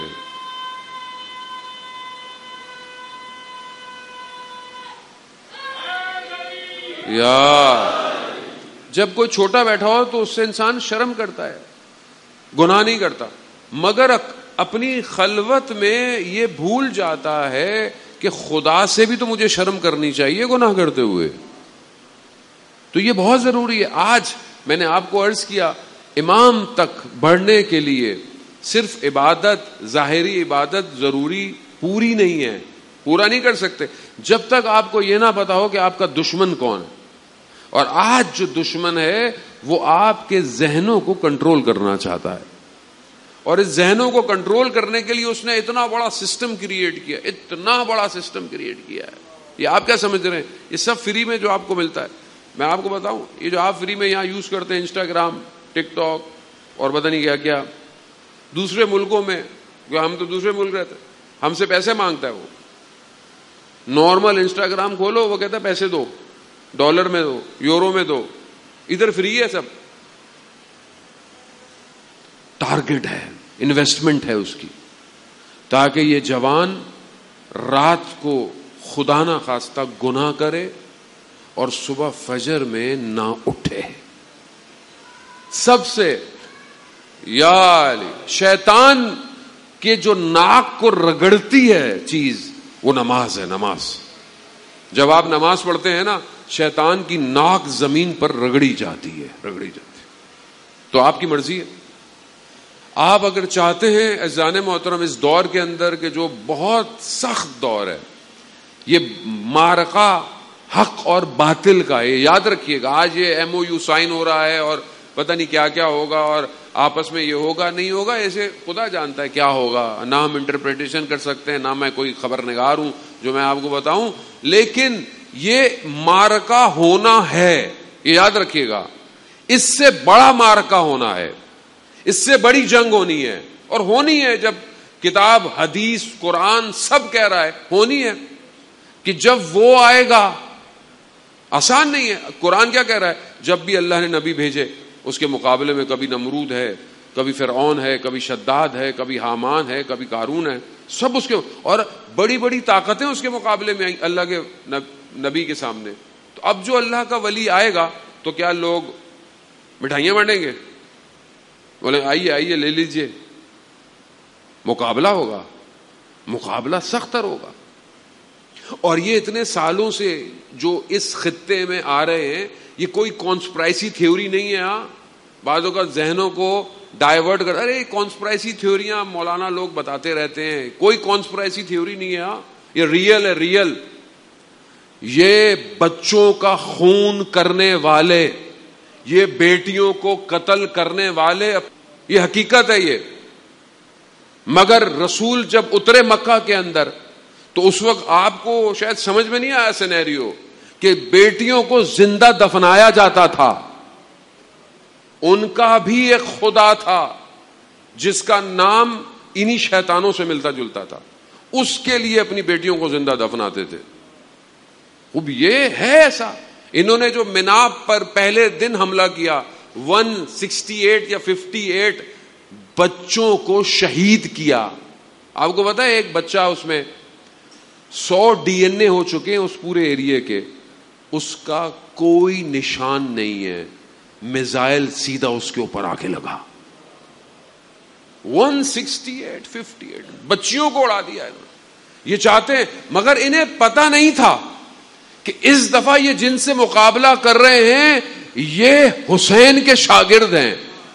S1: یا جب کوئی چھوٹا بیٹھا ہو تو اس سے انسان شرم کرتا ہے، گناہ نہیں کرتا، مگر اپنی خلوت میں یہ بھول جاتا ہے کہ خدا سے بھی تو مجھے شرم کرنی چاہیے گناہ کرتے ہوئے. تو یہ بہت ضروری ہے. آج میں نے آپ کو عرض کیا، امام تک بڑھنے کے لیے صرف عبادت، ظاہری عبادت ضروری پوری نہیں ہے، پورا نہیں کر سکتے جب تک آپ کو یہ نہ پتا ہو کہ آپ کا دشمن کون ہے. اور آج جو دشمن ہے وہ آپ کے ذہنوں کو کنٹرول کرنا چاہتا ہے، اور اس ذہنوں کو کنٹرول کرنے کے لیے اس نے اتنا بڑا سسٹم کریٹ کیا، اتنا بڑا سسٹم کریٹ کیا ہے. یہ آپ کیا سمجھ رہے ہیں؟ یہ سب فری میں جو آپ کو ملتا ہے. میں آپ کو بتاؤں، یہ جو آپ فری میں یہاں یوز کرتے ہیں، انسٹاگرام، ٹک ٹاک اور پتہ نہیں کیا کیا، دوسرے ملکوں میں، ہم تو دوسرے ملک رہتے ہیں، ہم سے پیسے مانگتا ہے وہ. نارمل انسٹاگرام کھولو وہ کہتا ہے پیسے دو, ڈالر میں دو, یورو میں دو, ادھر فری ہے سب. ٹارگٹ ہے, انویسٹمنٹ ہے اس کی, تاکہ یہ جوان رات کو خدا نہ خواستہ گناہ کرے اور صبح فجر میں نہ اٹھے. سب سے یا علی شیطان کے جو ناک کو رگڑتی ہے چیز وہ نماز ہے. نماز جب آپ نماز پڑھتے ہیں نا, شیطان کی ناک زمین پر رگڑی جاتی ہے, رگڑی جاتی ہے. تو آپ کی مرضی ہے. آپ اگر چاہتے ہیں عزیزان محترم اس دور کے اندر کہ جو بہت سخت دور ہے, یہ معرکہ حق اور باطل کا, یہ یاد رکھیے گا. آج یہ MOU سائن ہو رہا ہے اور پتہ نہیں کیا کیا ہوگا اور آپس میں یہ ہوگا نہیں ہوگا, ایسے خدا جانتا ہے کیا ہوگا. نہ ہم انٹرپریٹیشن کر سکتے ہیں, نہ میں کوئی خبر نگار ہوں جو میں آپ کو بتاؤں. لیکن یہ معرکہ ہونا ہے, یہ یاد رکھیے گا. اس سے بڑا معرکہ ہونا ہے, اس سے بڑی جنگ ہونی ہے, اور ہونی ہے. جب کتاب حدیث قرآن سب کہہ رہا ہے ہونی ہے کہ جب وہ آئے گا. آسان نہیں ہے. قرآن کیا کہہ رہا ہے؟ جب بھی اللہ نے نبی بھیجے اس کے مقابلے میں کبھی نمرود ہے, کبھی فرعون ہے, کبھی شداد ہے, کبھی حامان ہے, کبھی قارون ہے, سب اس کے, اور بڑی بڑی طاقتیں اس کے مقابلے میں آئیں اللہ کے نبی کے سامنے. تو اب جو اللہ کا ولی آئے گا تو کیا لوگ مٹھائیاں بانٹیں گے؟ بولے آئیے آئیے لے لیجئے. مقابلہ ہوگا, مقابلہ سختر ہوگا. اور یہ اتنے سالوں سے جو اس خطے میں آ رہے ہیں, یہ کوئی کانسپریسی تھیوری نہیں ہے. ہاں بعضوں کا ذہنوں کو ڈائیورٹ کر, ارے کانسپریسی تھیوریاں مولانا لوگ بتاتے رہتے ہیں. کوئی کانسپریسی تھیوری نہیں ہے. ہاں یہ ریئل ہے, ریئل. یہ بچوں کا خون کرنے والے, یہ بیٹیوں کو قتل کرنے والے, یہ حقیقت ہے یہ. مگر رسول جب اترے مکہ کے اندر تو اس وقت آپ کو شاید سمجھ میں نہیں آیا سینیریو کہ بیٹیوں کو زندہ دفنایا جاتا تھا. ان کا بھی ایک خدا تھا جس کا نام انہی شیطانوں سے ملتا جلتا تھا, اس کے لیے اپنی بیٹیوں کو زندہ دفناتے تھے. اب یہ ہے ایسا. انہوں نے جو مناب پر پہلے دن حملہ کیا, 168 یا 58 بچوں کو شہید کیا. آپ کو پتا ہے ایک بچہ, اس میں 100 DNA ہو چکے ہیں اس پورے ایریے کے, اس کا کوئی نشان نہیں ہے. میزائل سیدھا اس کے اوپر آ کے لگا. 168 58 بچیوں کو اڑا دیا ہے. یہ چاہتے ہیں, مگر انہیں پتا نہیں تھا کہ اس دفعہ یہ جن سے مقابلہ کر رہے ہیں یہ حسین کے شاگرد ہیں.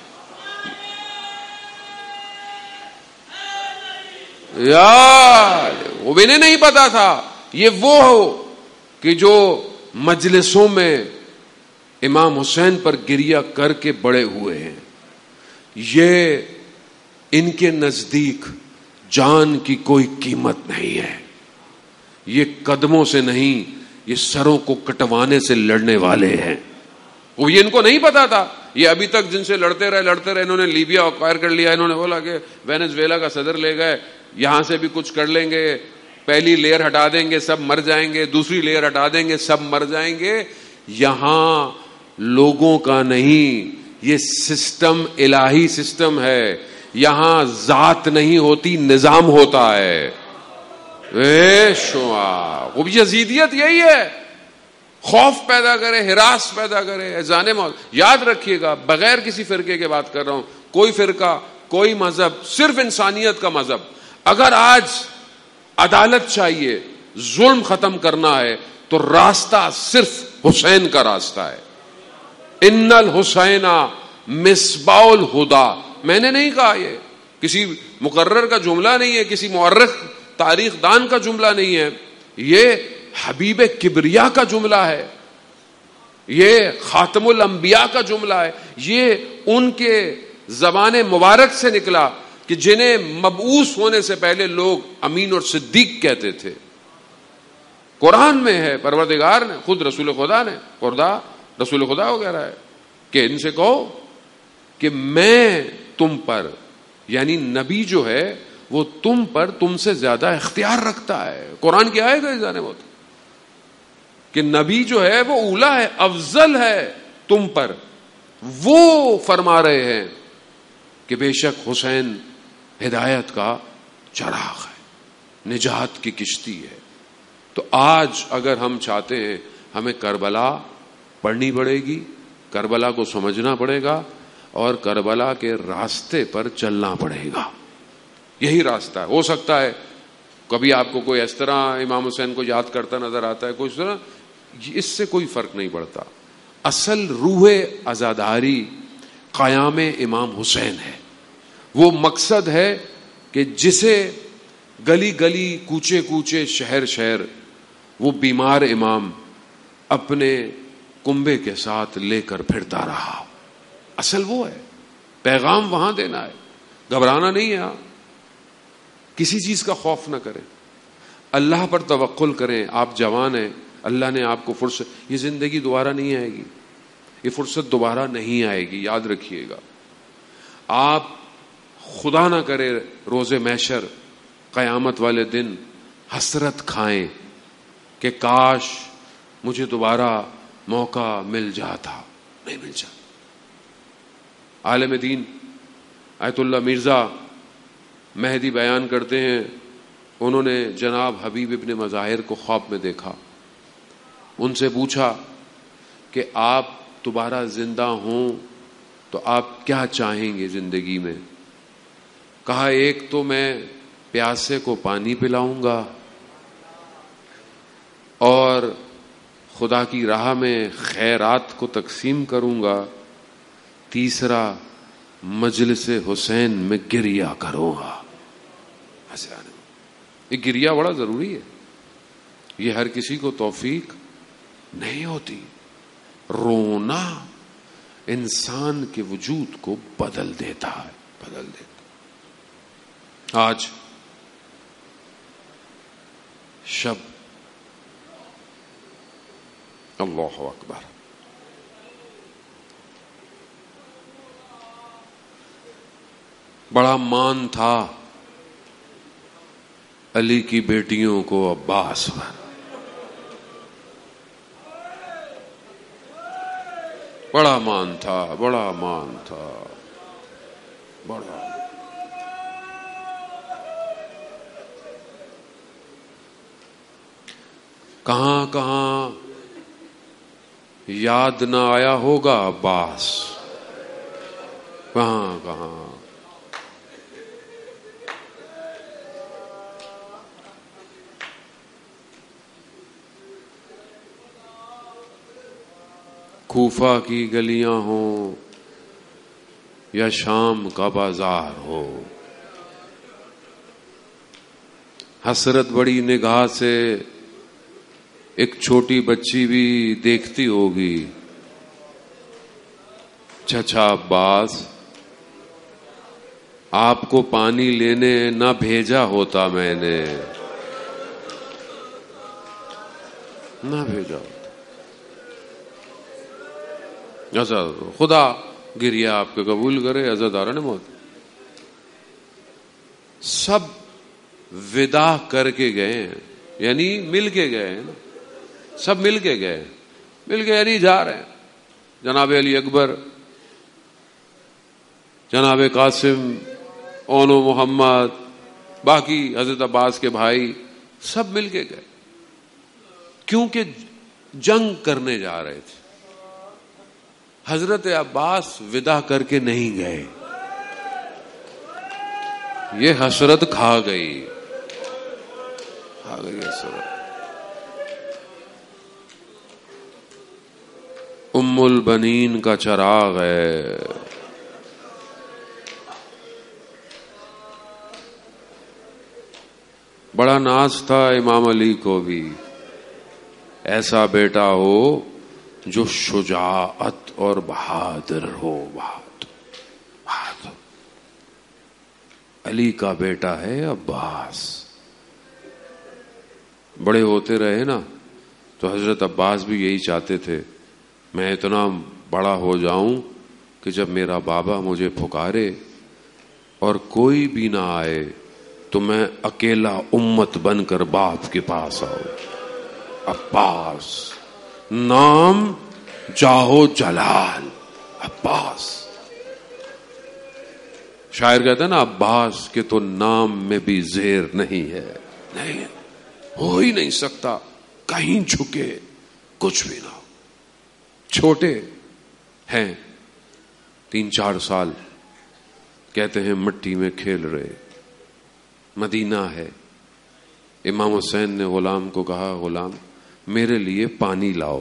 S1: یار وہ بھی نہیں پتا تھا. یہ وہ ہو کہ جو مجلسوں میں امام حسین پر گریہ کر کے بڑے ہوئے ہیں, یہ ان کے نزدیک جان کی کوئی قیمت نہیں ہے. یہ قدموں سے نہیں, یہ سروں کو کٹوانے سے لڑنے والے ہیں. وہ یہ ان کو نہیں پتا تھا. یہ ابھی تک جن سے لڑتے رہے, انہوں نے لیبیا اکوائر کر لیا, انہوں نے بولا کہ وینزویلا کا صدر لے گئے, یہاں سے بھی کچھ کر لیں گے, پہلی لیئر ہٹا دیں گے سب مر جائیں گے, دوسری لیئر ہٹا دیں گے سب مر جائیں گے. یہاں لوگوں کا نہیں, یہ سسٹم الہی سسٹم ہے. یہاں ذات نہیں ہوتی, نظام ہوتا ہے. وہ یزیدیت یہی ہے, خوف پیدا کرے, ہراس پیدا کرے. یاد رکھیے گا, بغیر کسی فرقے کے بات کر رہا ہوں, کوئی فرقہ کوئی مذہب, صرف انسانیت کا مذہب. اگر آج عدالت چاہیے, ظلم ختم کرنا ہے, تو راستہ صرف حسین کا راستہ ہے. ان الحسین مصباح الہدی. میں نے نہیں کہا, یہ کسی مقرر کا جملہ نہیں ہے, کسی مورخ تاریخ دان کا جملہ نہیں ہے, یہ حبیب کبریا کا جملہ ہے, یہ خاتم الانبیاء کا جملہ ہے. یہ ان کے زبان مبارک سے نکلا کہ جنہیں مبعوث ہونے سے پہلے لوگ امین اور صدیق کہتے تھے. قرآن میں ہے, پروردگار نے خود رسول خدا نے, رسول خدا وغیرہ ہے کہ ان سے کہو کہ میں تم پر, یعنی نبی جو ہے وہ تم پر تم سے زیادہ اختیار رکھتا ہے. قرآن کی آئے گا جانے وہ کہ نبی جو ہے وہ اولا ہے, افضل ہے تم پر. وہ فرما رہے ہیں کہ بے شک حسین ہدایت کا چراغ ہے, نجات کی کشتی ہے. تو آج اگر ہم چاہتے ہیں, ہمیں کربلا پڑھنی پڑے گی, کربلا کو سمجھنا پڑے گا, اور کربلا کے راستے پر چلنا پڑے گا. یہی راستہ ہے. ہو سکتا ہے کبھی آپ کو کوئی اس طرح امام حسین کو یاد کرتا نظر آتا ہے, کوئی اس طرح, اس سے کوئی فرق نہیں پڑتا. اصل روح عزاداری قیام امام حسین ہے. وہ مقصد ہے کہ جسے گلی گلی کوچے کوچے شہر شہر وہ بیمار امام اپنے کنبے کے ساتھ لے کر پھرتا رہا. اصل وہ ہے, پیغام وہاں دینا ہے. گھبرانا نہیں ہے, کسی چیز کا خوف نہ کریں, اللہ پر توکل کریں. آپ جوان ہیں, اللہ نے آپ کو فرصت, یہ زندگی دوبارہ نہیں آئے گی, یہ فرصت دوبارہ نہیں آئے گی, یاد رکھیے گا. آپ خدا نہ کرے روز محشر قیامت والے دن حسرت کھائیں کہ کاش مجھے دوبارہ موقع مل جاتا. نہیں مل جاتا. عالم دین آیت اللہ مرزا مہدی بیان کرتے ہیں, انہوں نے جناب حبیب ابن مظاہر کو خواب میں دیکھا. ان سے پوچھا کہ آپ دوبارہ زندہ ہوں تو آپ کیا چاہیں گے زندگی میں؟ کہا ایک تو میں پیاسے کو پانی پلاؤں گا, اور خدا کی راہ میں خیرات کو تقسیم کروں گا, تیسرا مجلس حسین میں گریا کروں گا. یہ گریا بڑا ضروری ہے, یہ ہر کسی کو توفیق نہیں ہوتی. رونا انسان کے وجود کو بدل دیتا ہے, بدل دیتا. آج شب اللہ اکبر, بڑا مان تھا علی کی بیٹیوں کو عباس پر, بڑا مان تھا, بڑا مان تھا, بڑا. کہاں کہاں یاد نہ آیا ہوگا عباس, کہاں کہاں. کوفہ کی گلیاں ہوں یا شام کا بازار ہو, حسرت بڑی نگاہ سے ایک چھوٹی بچی بھی دیکھتی ہوگی, چچا عباس آپ کو پانی لینے نہ بھیجا ہوتا, میں نے نہ بھیجا ہوتا. خدا گریا آپ کے قبول کرے. عزاداران موت سب ودا کر کے گئے ہیں, یعنی مل کے گئے ہیں نا, سب مل کے گئے, مل کے یعنی جا رہے ہیں. جناب علی اکبر, جناب قاسم, اونو محمد, باقی حضرت عباس کے بھائی, سب مل کے گئے, کیونکہ جنگ کرنے جا رہے تھے. حضرت عباس ودا کر کے نہیں گئے, یہ حسرت کھا گئی, کھا گئی حسرت. ام البنین کا چراغ ہے, بڑا ناز تھا امام علی کو بھی, ایسا بیٹا ہو جو شجاعت اور بہادر ہو. بہادر علی کا بیٹا ہے عباس. بڑے ہوتے رہے نا تو حضرت عباس بھی یہی چاہتے تھے, میں اتنا بڑا ہو جاؤں کہ جب میرا بابا مجھے پکارے اور کوئی بھی نہ آئے تو میں اکیلا امت بن کر باپ کے پاس آؤں. عباس نام جاہو جلال، عباس. شاعر کہتا ہے نا عباس کے تو نام میں بھی زیر نہیں ہے. نہیں ہو ہی نہیں سکتا، کہیں جھکے کچھ بھی نہ ہو. چھوٹے ہیں 3-4 سال، کہتے ہیں مٹی میں کھیل رہے. مدینہ ہے. امام حسین نے غلام کو کہا غلام میرے لیے پانی لاؤ.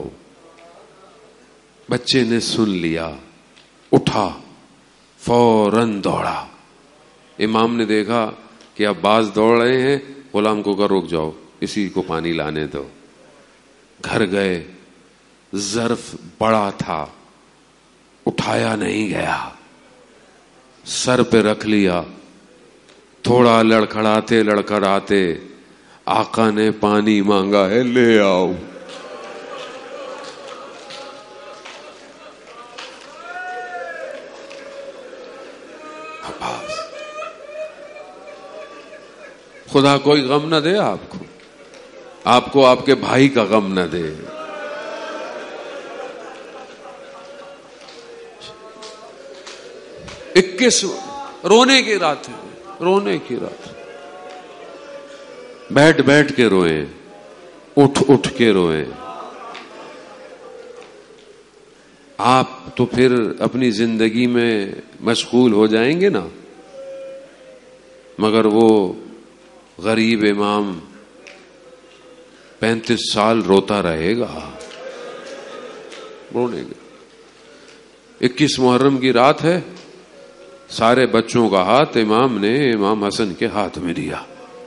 S1: بچے نے سن لیا، اٹھا فوراً دوڑا. امام نے دیکھا کہ عباس دوڑ رہے ہیں، غلام کو کہا رک جاؤ، اسی کو پانی لانے دو. گھر گئے، ظرف بڑا تھا، اٹھایا نہیں گیا، سر پہ رکھ لیا. تھوڑا لڑکھڑاتے لڑکھڑاتے آقا نے پانی مانگا ہے، لے آؤ. خدا کوئی غم نہ دے آپ کو آپ کے بھائی کا غم نہ دے. رونے کی رات ہے، رونے کی رات. بیٹھ بیٹھ کے روئیں، اٹھ اٹھ کے روئیں. آپ تو پھر اپنی زندگی میں مشغول ہو جائیں گے نا، مگر وہ غریب امام 35 سال روتا رہے گا. رونے گا. 21 محرم کی رات ہے، سارے بچوں کا ہاتھ امام نے امام حسن کے ہاتھ میں دیا.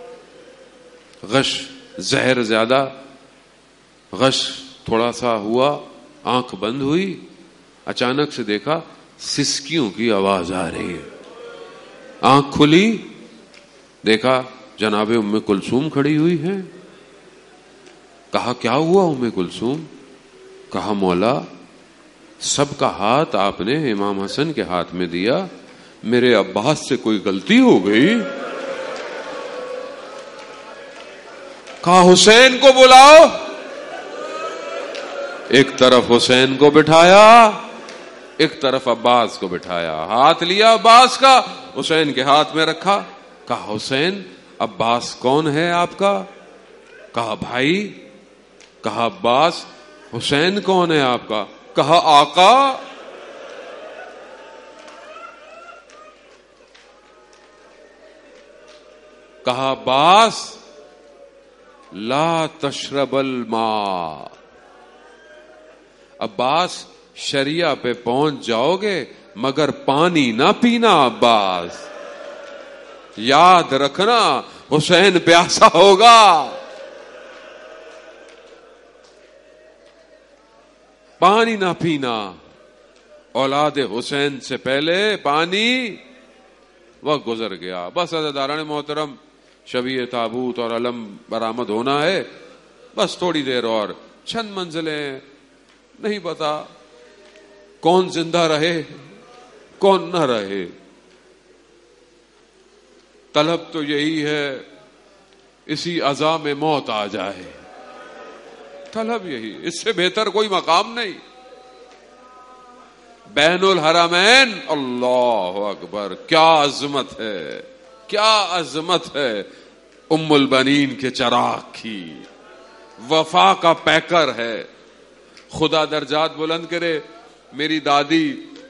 S1: غش زہر زیادہ، غش تھوڑا سا ہوا، آنکھ بند ہوئی، اچانک سے دیکھا سسکیوں کی آواز آ رہی ہے. آنکھ کھلی، دیکھا جناب ام کلثوم کھڑی ہوئی ہے. کہا کیا ہوا ام کلثوم؟ کہا مولا سب کا ہاتھ آپ نے امام حسن کے ہاتھ میں دیا، میرے عباس سے کوئی غلطی ہو گئی؟ کہا حسین کو بلاؤ. ایک طرف حسین کو بٹھایا، ایک طرف عباس کو بٹھایا. ہاتھ لیا عباس کا، حسین کے ہاتھ میں رکھا. کہا حسین عباس کون ہے آپ کا؟ کہا بھائی. کہا عباس حسین کون ہے آپ کا؟ کہا آقا. کہا عباس لا تشرب الماء. عباس شریعہ پہ پہنچ جاؤ گے مگر پانی نہ پینا. عباس یاد رکھنا حسین پیاسا ہوگا. پانی نہ پینا. اولاد حسین سے پہلے پانی. وقت گزر گیا. بس عزیزان محترم، شبیہ تابوت اور علم برآمد ہونا ہے. بس تھوڑی دیر اور، چند منزلیں، نہیں پتا کون زندہ رہے کون نہ رہے. طلب تو یہی ہے اسی عزا میں موت آ جائے. طلب یہی، اس سے بہتر کوئی مقام نہیں. بین الحرمین، اللہ اکبر، کیا عظمت ہے، کیا عظمت ہے. ام البنین کے چراغ کی، وفا کا پیکر ہے. خدا درجات بلند کرے. میری دادی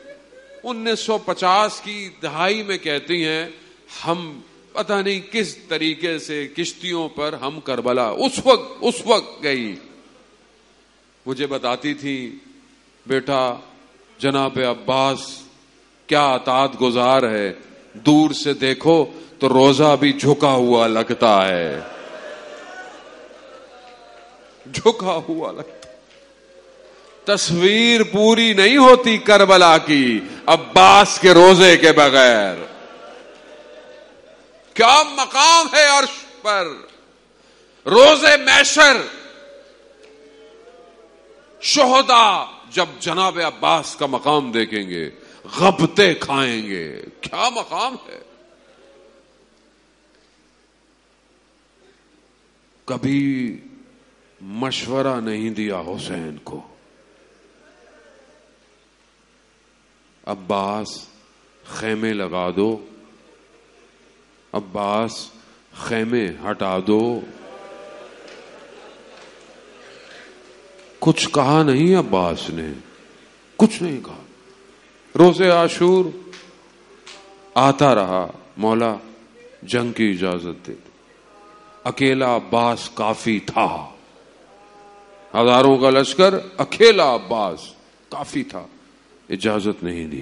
S1: 1950 کی دہائی میں کہتی ہیں ہم پتہ نہیں کس طریقے سے کشتیوں پر ہم کربلا اس وقت گئی. مجھے بتاتی تھی بیٹا جناب عباس کیا اطاعت گزار ہے، دور سے دیکھو تو روزہ بھی جھکا ہوا لگتا ہے، جھکا ہوا لگتا. تصویر پوری نہیں ہوتی کربلا کی عباس کے روزے کے بغیر. کیا مقام ہے عرش پر. روزے محشر شہداء جب جناب عباس کا مقام دیکھیں گے غبطے کھائیں گے. کیا مقام ہے. کبھی مشورہ نہیں دیا حسین کو. عباس خیمے لگا دو، عباس خیمے ہٹا دو. کچھ کہا نہیں عباس نے، کچھ نہیں کہا. روز عاشور آتا رہا، مولا جنگ کی اجازت دے. اکیلا عباس کافی تھا، ہزاروں کا لشکر، اکیلا عباس کافی تھا. اجازت نہیں دی.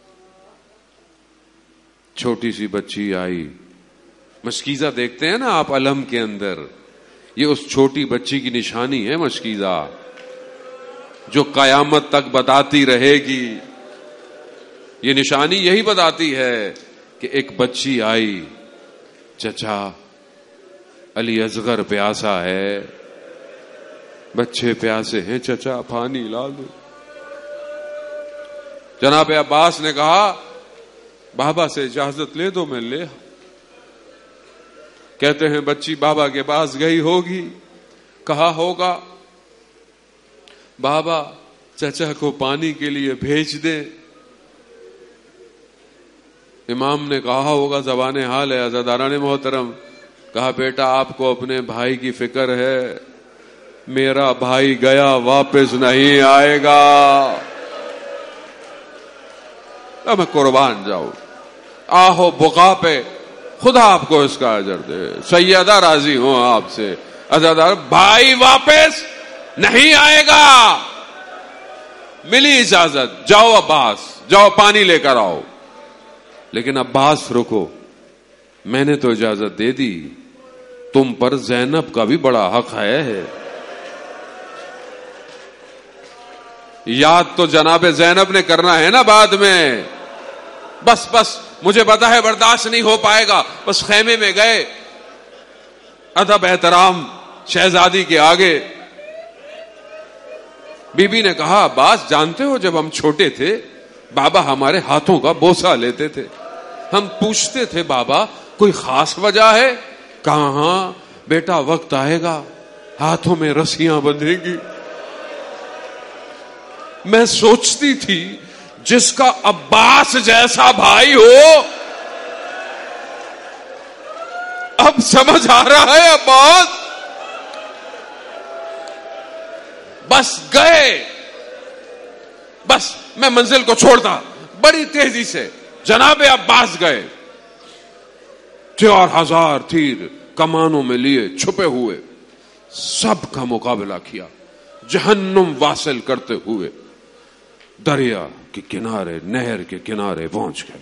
S1: چھوٹی سی بچی آئی، مشکیزہ دیکھتے ہیں نا آپ علم کے اندر، یہ اس چھوٹی بچی کی نشانی ہے مشکیزہ، جو قیامت تک بتاتی رہے گی. یہ نشانی یہی بتاتی ہے کہ ایک بچی آئی، چچا علی اصغر پیاسا ہے، بچے پیاسے ہیں، چچا پانی لا دو. جناب عباس نے کہا بابا سے اجازت لے دو میں لے. کہتے ہیں بچی بابا کے پاس گئی ہوگی، کہا ہوگا بابا چچا کو پانی کے لیے بھیج دے. امام نے کہا ہوگا زبان حال ہے، عزاداران محترم، کہا بیٹا آپ کو اپنے بھائی کی فکر ہے، میرا بھائی گیا واپس نہیں آئے گا، میں قربان جاؤں. آہو بقا پہ خدا آپ کو اس کا اجر دے. سیدہ راضی ہوں آپ سے. عزادار بھائی واپس نہیں آئے گا. ملی اجازت، جاؤ عباس، جاؤ پانی لے کر آؤ. لیکن عباس رکو، میں نے تو اجازت دے دی، تم پر زینب کا بھی بڑا حق ہے. یاد تو جناب زینب نے کرنا ہے نا بعد میں. بس مجھے پتا ہے برداشت نہیں ہو پائے گا. بس خیمے میں گئے، ادب احترام شہزادی کے آگے. بی بی نے کہا عباس جانتے ہو جب ہم چھوٹے تھے بابا ہمارے ہاتھوں کا بوسہ لیتے تھے، ہم پوچھتے تھے بابا کوئی خاص وجہ ہے؟ کہاں ہاں بیٹا وقت آئے گا ہاتھوں میں رسیاں بندھیں گی. میں سوچتی تھی جس کا عباس جیسا بھائی ہو، اب سمجھ آ رہا ہے عباس. بس گئے، بس میں منزل کو چھوڑتا بڑی تیزی سے. جناب عباس گئے، 4000 تیر کمانوں میں لیے چھپے ہوئے، سب کا مقابلہ کیا. جہنم واصل کرتے ہوئے دریا کے کنارے، نہر کے کنارے پہنچ گئے.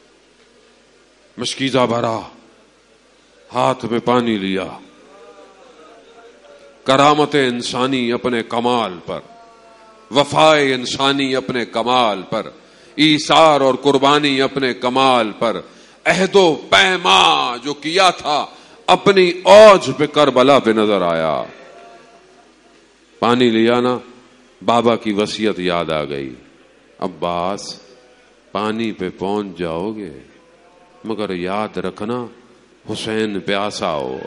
S1: مشکیزہ بھرا، ہاتھ میں پانی لیا. کرامت انسانی اپنے کمال پر، وفائے انسانی اپنے کمال پر، ایثار اور قربانی اپنے کمال پر، عہد و پیما جو کیا تھا اپنی اوج پہ کربلا پہ نظر آیا. پانی لیا نا، بابا کی وصیت یاد آ گئی. عباس پانی پہ پہنچ جاؤ گے مگر یاد رکھنا حسین پیاسا ہو.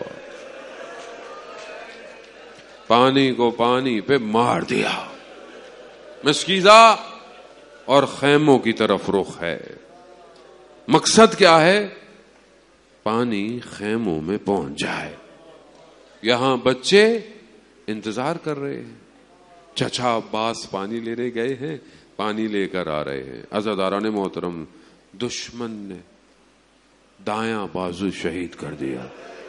S1: پانی کو پانی پہ مار دیا. مشکیزہ اور خیموں کی طرف رخ ہے. مقصد کیا ہے؟ پانی خیموں میں پہنچ جائے. یہاں بچے انتظار کر رہے ہیں. چچا عباس پانی لینے گئے ہیں، پانی لے کر آ رہے ہیں. عزاداران محترم، دشمن نے دایاں بازو شہید کر دیا.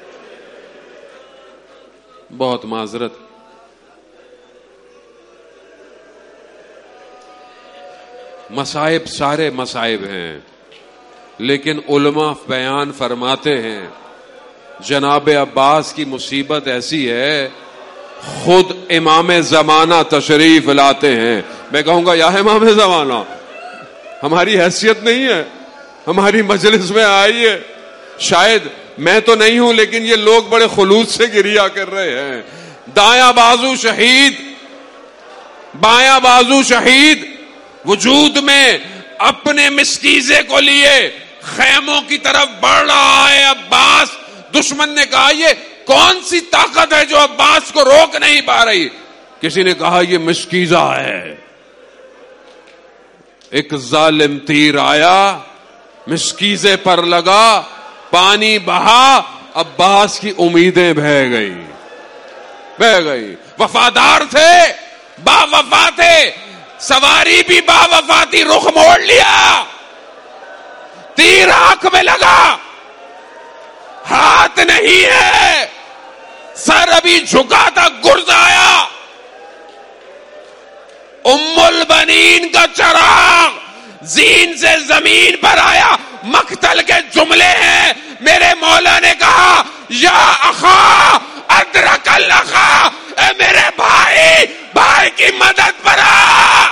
S1: بہت معذرت، مصائب سارے مصائب ہیں، لیکن علماء بیان فرماتے ہیں جناب عباس کی مصیبت ایسی ہے خود امام زمانہ تشریف لاتے ہیں. میں کہوں گا یا امام زمانہ، ہماری حیثیت نہیں ہے، ہماری مجلس میں آئیے. شاید میں تو نہیں ہوں لیکن یہ لوگ بڑے خلوص سے گریا کر رہے ہیں. دایاں بازو شہید، بایاں بازو شہید، وجود میں اپنے مسکیزے کو لیے خیموں کی طرف بڑھ رہا ہے عباس. دشمن نے کہا یہ کون سی طاقت ہے جو عباس کو روک نہیں پا رہی؟ کسی نے کہا یہ مشکیزہ ہے. ایک ظالم تیر آیا، مشکیزے پر لگا، پانی بہا، عباس کی امیدیں بہہ گئی. وفادار تھے، با وفا تھے، سواری بھی با وفا تھی، رخ موڑ لیا، تیر آنکھ میں لگا، ہاتھ نہیں ہے، سر ابھی جھکا تھا، گرز آیا. ام البنین کا چراغ زین سے زمین پر آیا. مقتل کے جملے ہیں. میرے مولا نے کہا یا اخا ادرک الاخا، اے میرے بھائی، بھائی کی مدد پر آ.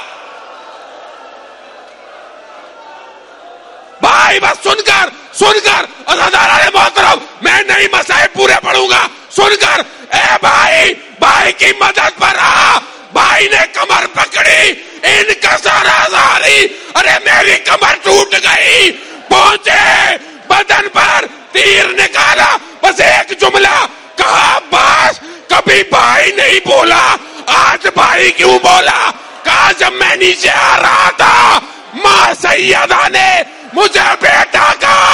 S1: بھائی بس سن کر عزیزان محترم، میں نہیں مسائل پورے پڑھوں گا، سن کر، اے بھائی، بھائی کی مدد پر آ. بھائی نے کمر پکڑی، ان کا سارا زاری، ارے میری کمر ٹوٹ گئی. پہنچے بدن پر، تیر نکالا، بس ایک جملہ کہا، عباس کبھی بھائی نہیں بولا، آج بھائی کیوں بولا؟ کہا جب میں نیچے آ رہا تھا، ماں سیدہ نے مجھے بیٹا کہا.